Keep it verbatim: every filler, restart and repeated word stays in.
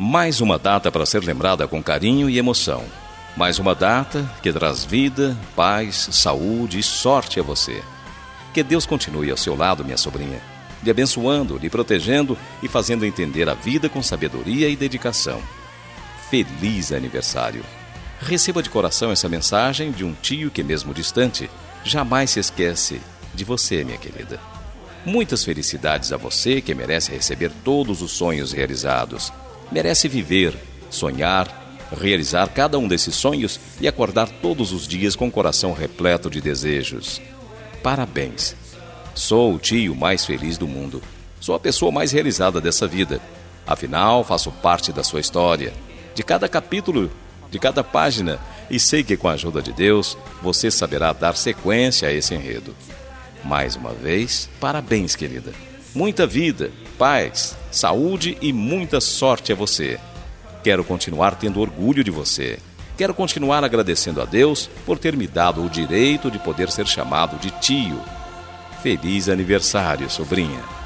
Mais uma data para ser lembrada com carinho e emoção. Mais uma data que traz vida, paz, saúde e sorte a você. Que Deus continue ao seu lado, minha sobrinha, lhe abençoando, lhe protegendo e fazendo entender a vida com sabedoria e dedicação. Feliz aniversário! Receba de coração essa mensagem de um tio que, mesmo distante, jamais se esquece de você, minha querida. Muitas felicidades a você que merece receber todos os sonhos realizados. Merece viver, sonhar, realizar cada um desses sonhos e acordar todos os dias com o coração repleto de desejos. Parabéns! Sou o tio mais feliz do mundo. Sou a pessoa mais realizada dessa vida. Afinal, faço parte da sua história, de cada capítulo, de cada página, e sei que com a ajuda de Deus, você saberá dar sequência a esse enredo. Mais uma vez, parabéns, querida. Muita vida, paz, saúde e muita sorte a você. Quero continuar tendo orgulho de você. Quero continuar agradecendo a Deus por ter me dado o direito de poder ser chamado de tio. Feliz aniversário, sobrinha.